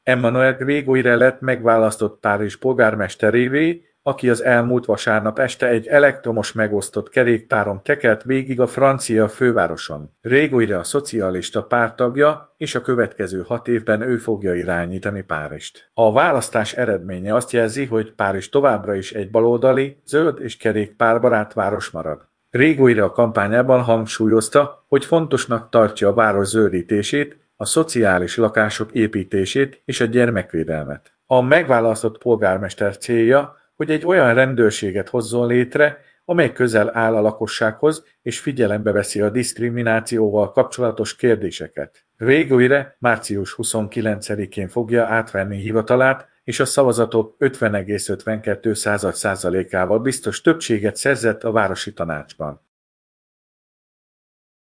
Emmanuel Grégoire lett megválasztott Párizs polgármesterévé, aki az elmúlt vasárnap este egy elektromos megosztott kerékpáron tekert végig a francia fővároson. Grégoire a szocialista párt tagja, és a következő 6 évben ő fogja irányítani Párizst. A választás eredménye azt jelzi, hogy Párizs továbbra is egy baloldali, zöld és kerékpárbarát város marad. Grégoire a kampányában hangsúlyozta, hogy fontosnak tartja a város zöldítését, a szociális lakások építését és a gyermekvédelmet. A megválasztott polgármester célja, hogy egy olyan rendőrséget hozzon létre, amely közel áll a lakossághoz és figyelembe veszi a diszkriminációval kapcsolatos kérdéseket. Grégoire március 29-én fogja átvenni hivatalát, és a szavazatok 50,52%-ával biztos többséget szerzett a városi tanácsban.